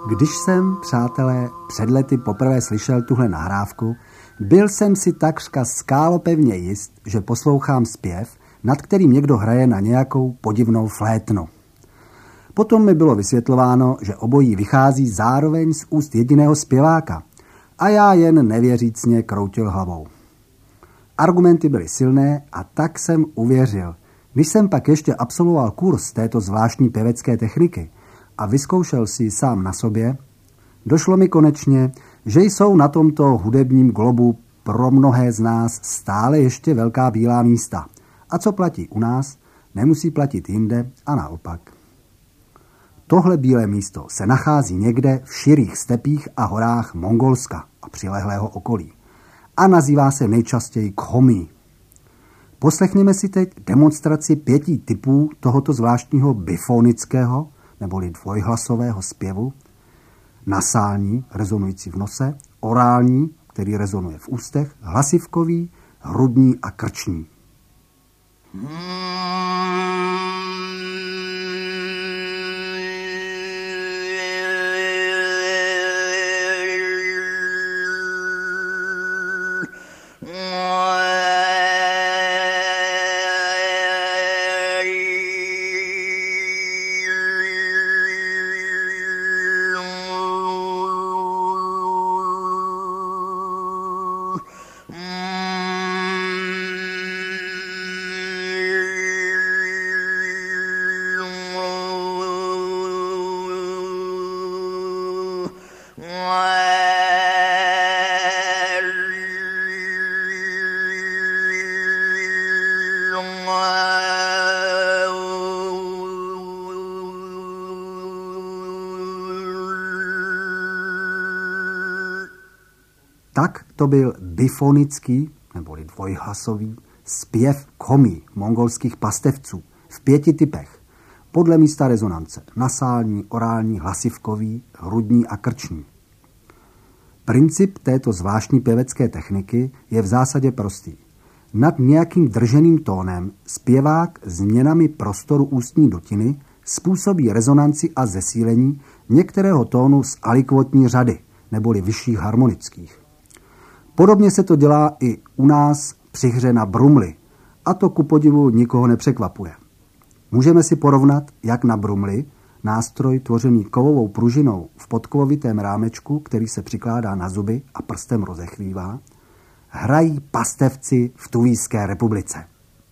Když jsem, přátelé, před lety poprvé slyšel tuhle nahrávku, byl jsem si takřka skálopevně jist, že poslouchám zpěv, nad kterým někdo hraje na nějakou podivnou flétnu. Potom mi bylo vysvětlováno, že obojí vychází zároveň z úst jediného zpěváka a já jen nevěřícně kroutil hlavou. Argumenty byly silné a tak jsem uvěřil. Když jsem pak ještě absolvoval kurz této zvláštní pěvecké techniky a vyzkoušel si ji sám na sobě, došlo mi konečně, že jsou na tomto hudebním globu pro mnohé z nás stále ještě velká bílá místa. A co platí u nás, nemusí platit jinde a naopak. Tohle bílé místo se nachází někde v širých stepích a horách Mongolska a přilehlého okolí a nazývá se nejčastěji Khomí. Poslechněme si teď demonstraci 5 typů tohoto zvláštního bifonického neboli dvojhlasového zpěvu: nasální, rezonující v nose, orální, který rezonuje v ústech, hlasivkový, hrudní a krční. Tak to byl bifonický, neboli dvojhlasový, zpěv Khomí, mongolských pastevců, v 5 typech, podle místa rezonance: nasální, orální, hlasivkový, hrudní a krční. Princip této zvláštní pěvecké techniky je v zásadě prostý. Nad nějakým drženým tónem zpěvák změnami prostoru ústní dutiny způsobí rezonanci a zesílení některého tónu z alikvotní řady, neboli vyšších harmonických. Podobně se to dělá i u nás při hře na brumli, a to ku podivu nikoho nepřekvapuje. Můžeme si porovnat, jak na brumli, nástroj tvořený kovovou pružinou v podkovovitém rámečku, který se přikládá na zuby a prstem rozechvívá, hrají pastevci v Tuvijské republice.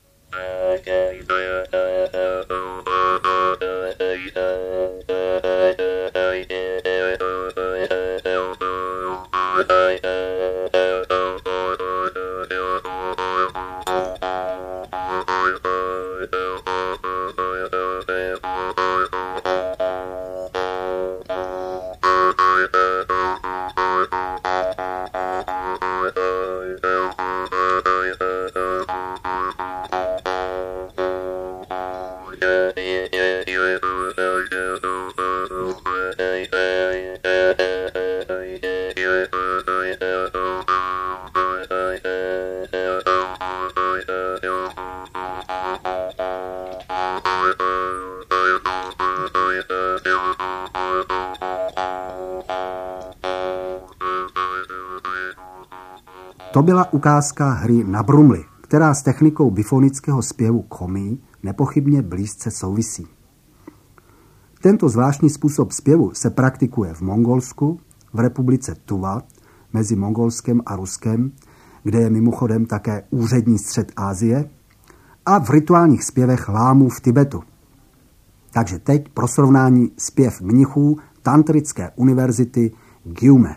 To byla ukázka hry na brumli, která s technikou bifonického zpěvu Khomí nepochybně blízce souvisí. Tento zvláštní způsob zpěvu se praktikuje v Mongolsku, v republice Tuva, mezi Mongolskem a Ruskem, kde je mimochodem také úřední střed Asie, a v rituálních zpěvech lámů v Tibetu. Takže teď pro srovnání zpěv mnichů Tantrické univerzity Gyume.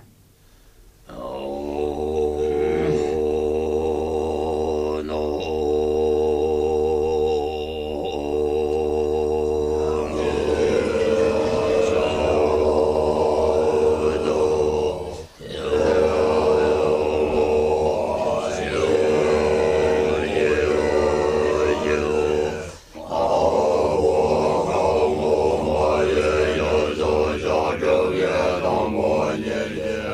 Yeah.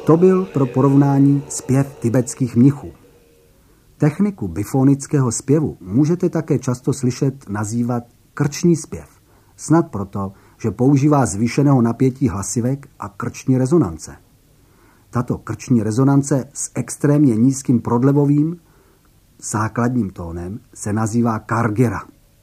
To byl pro porovnání zpěv tibetských mnichů. Techniku bifonického zpěvu můžete také často slyšet nazývat krční zpěv. Snad proto, že používá zvýšeného napětí hlasivek a krční rezonance. Tato krční rezonance s extrémně nízkým prodlevovým základním tónem se nazývá kargera.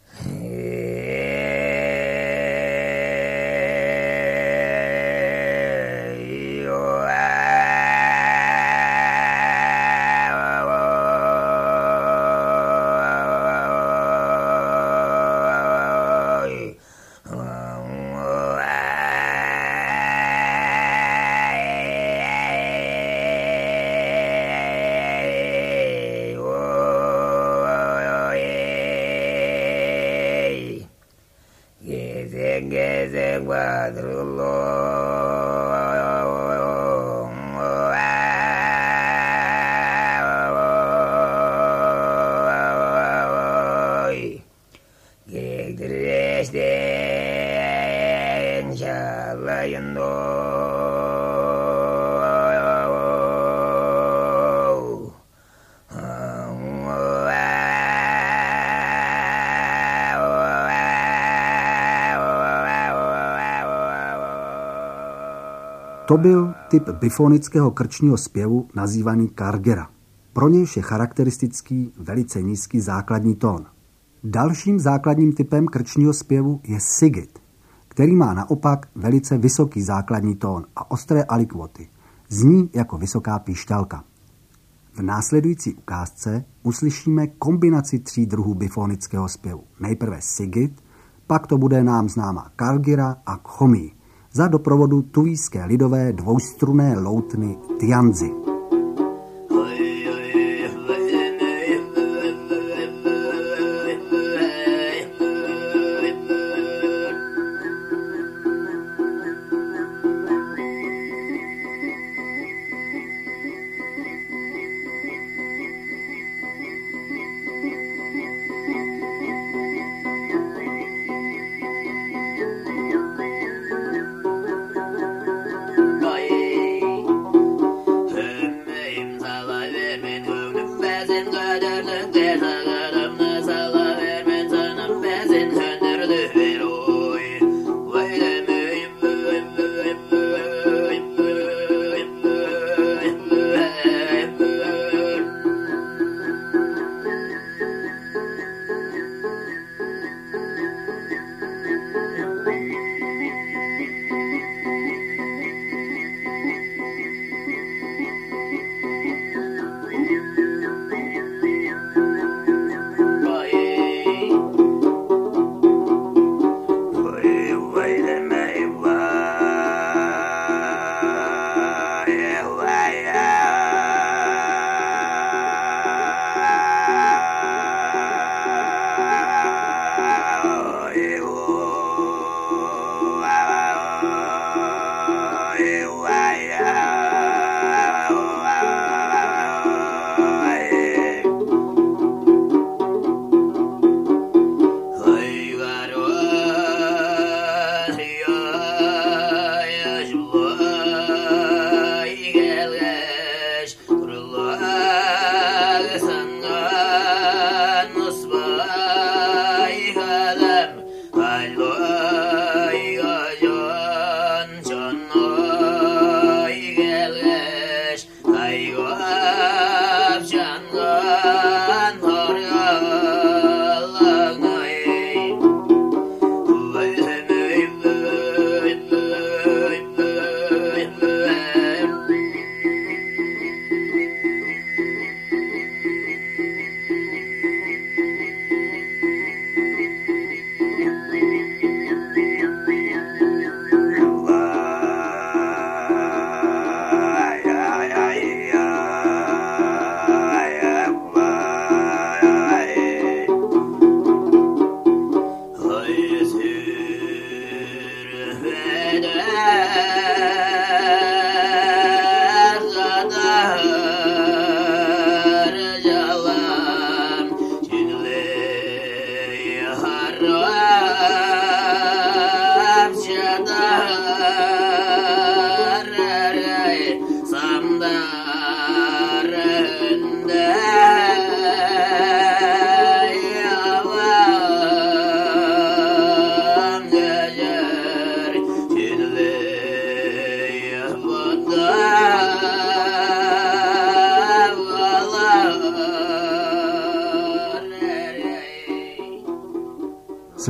To byl typ bifonického krčního zpěvu nazývaný kargera. Pro nějž je charakteristický velice nízký základní tón. Dalším základním typem krčního zpěvu je sigit, který má naopak velice vysoký základní tón a ostré alikvoty. Zní jako vysoká píšťalka. V následující ukázce uslyšíme kombinaci 3 druhů bifonického zpěvu. Nejprve sigit, pak to bude nám známá kargera a khomí, za doprovodu tuvijské lidové dvoustrunné loutny tianzi.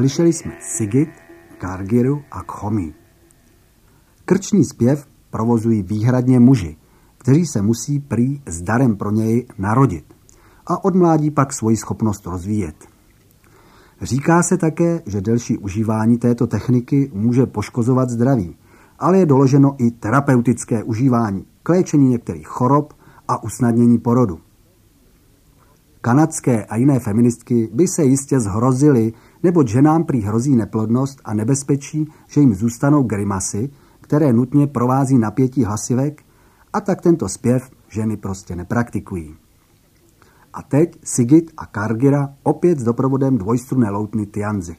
Slyšeli jsme Sigit, Kargiru a Khomi. Krční zpěv provozují výhradně muži, kteří se musí prý s darem pro něj narodit a od mládí pak svoji schopnost rozvíjet. Říká se také, že delší užívání této techniky může poškozovat zdraví, ale je doloženo i terapeutické užívání k léčení některých chorob a usnadnění porodu. Kanadské a jiné feministky by se jistě zhrozily, neboť ženám prý hrozí neplodnost a nebezpečí, že jim zůstanou grimasy, které nutně provází napětí hlasivek, a tak tento zpěv ženy prostě nepraktikují. A teď Sigit a Kargira opět s doprovodem dvojstrunné loutny Tianzi.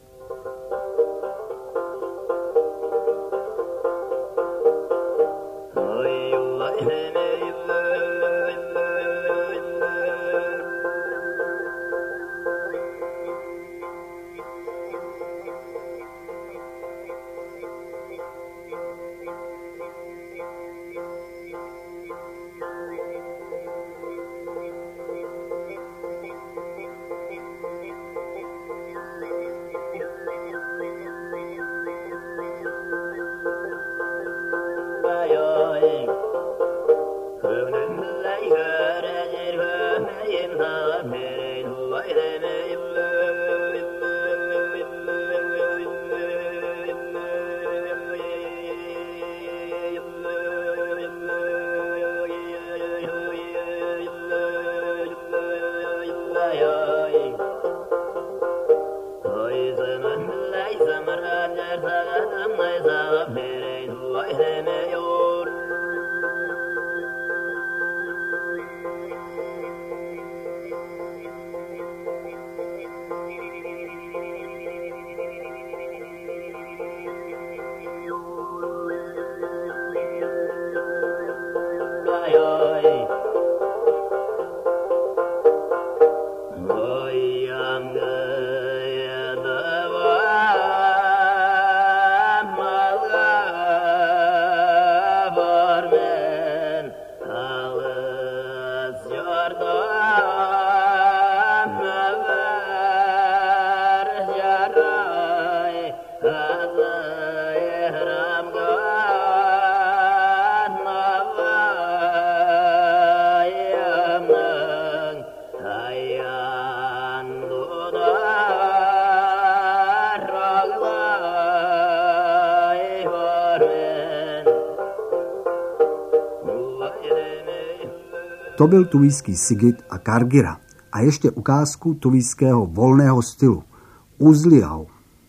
To byl tuvijský Sigit a Kargira a ještě ukázku tuvijského volného stylu Uzliau.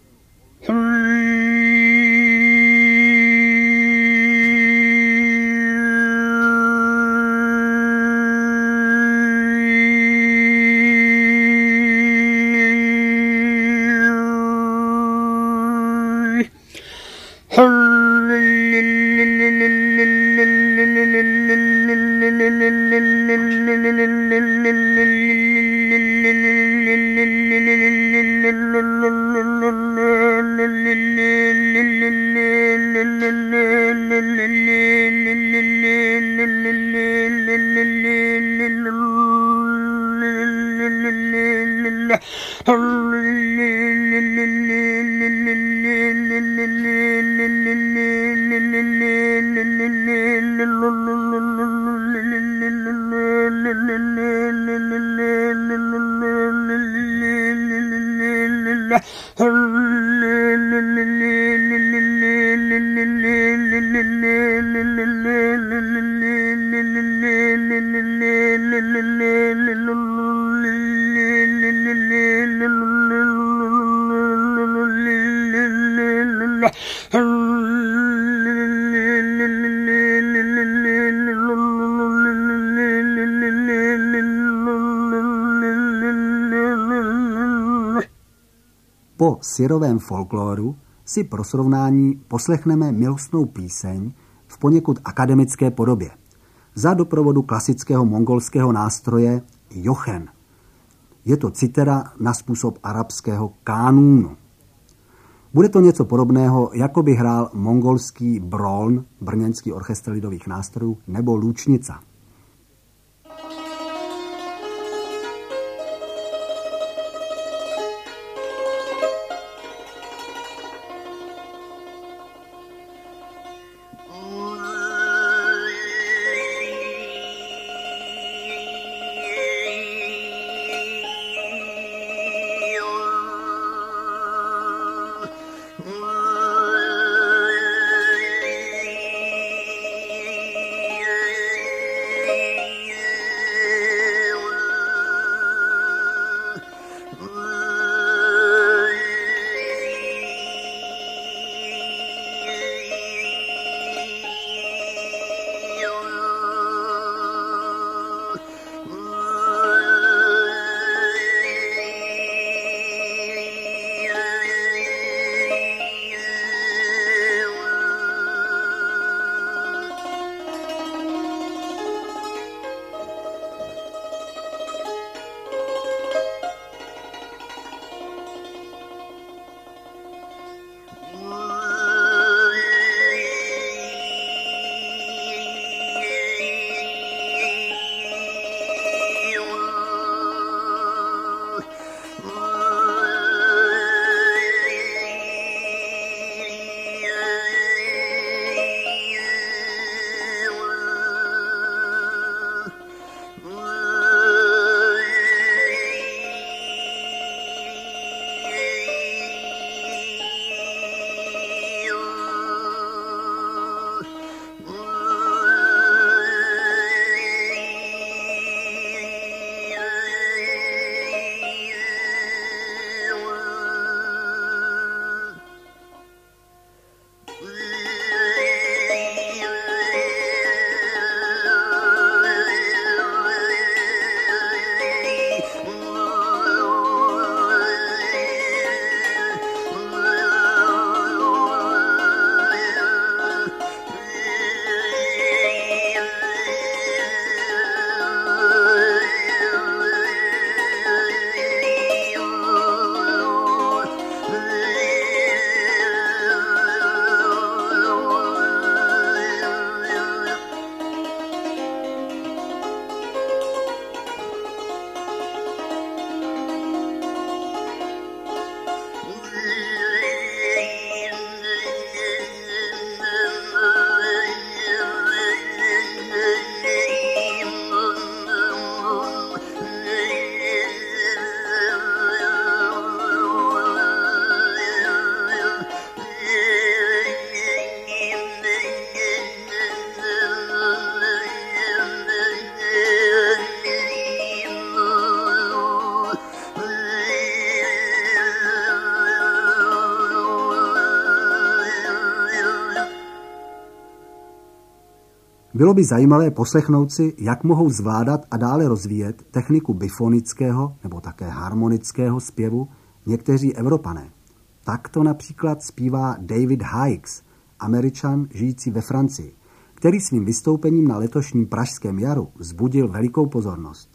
Po syrovém folkloru si pro srovnání poslechneme milostnou píseň v poněkud akademické podobě za doprovodu klasického mongolského nástroje jochen. Je to citera na způsob arabského kánúnu. Bude to něco podobného, jako by hrál mongolský broln, brněnský orchestr lidových nástrojů, nebo lůčnica. Bylo by zajímavé poslechnout si, jak mohou zvládat a dále rozvíjet techniku bifonického nebo také harmonického zpěvu někteří Evropané. Takto například zpívá David Hikes, Američan žijící ve Francii, který svým vystoupením na letošním pražském jaru vzbudil velikou pozornost.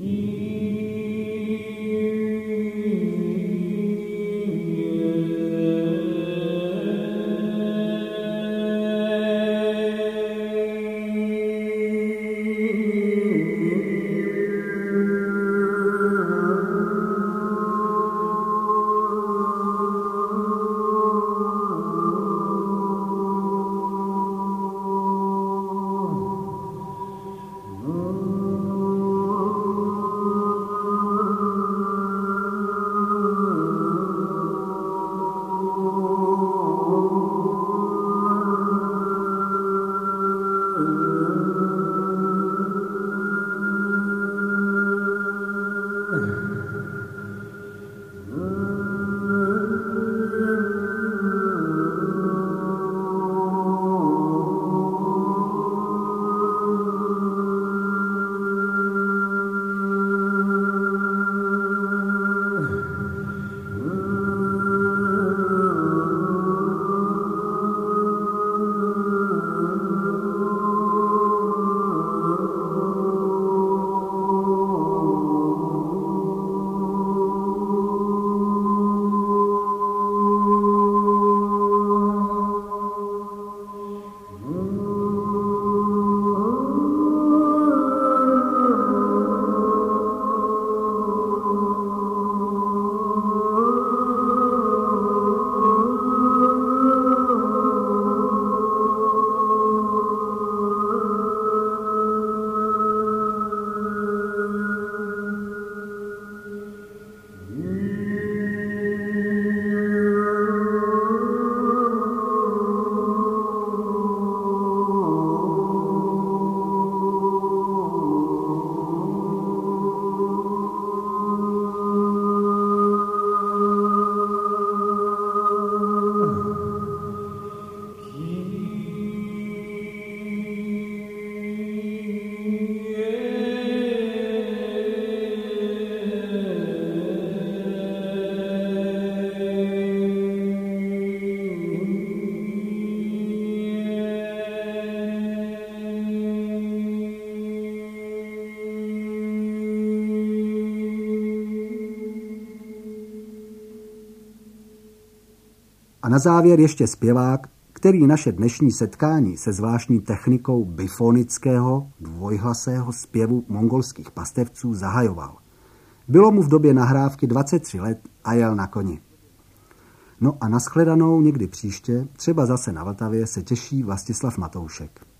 A na závěr ještě zpěvák, který naše dnešní setkání se zvláštní technikou bifonického dvojhlasého zpěvu mongolských pastevců zahajoval. Bylo mu v době nahrávky 23 let a jel na koni. No a nashledanou někdy příště, třeba zase na Vltavě, se těší Vlastislav Matoušek.